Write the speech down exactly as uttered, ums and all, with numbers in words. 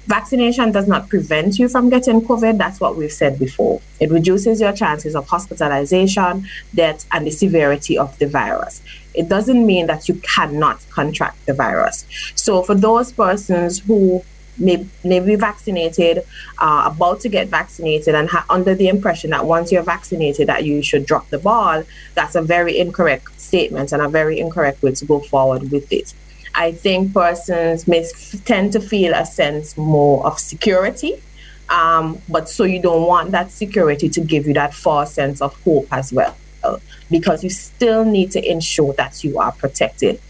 Vaccination does not prevent you from getting COVID. That's what we've said before. It reduces your chances of hospitalization, death, and the severity of the virus. It doesn't mean that you cannot contract the virus. So for those persons who may, may be vaccinated, uh, about to get vaccinated, and ha- under the impression that once you're vaccinated that you should drop the ball, that's a very incorrect statement and a very incorrect way to go forward with it. I think persons may f- tend to feel a sense more of security, um, but so you don't want that security to give you that false sense of hope as well, because you still need to ensure that you are protected.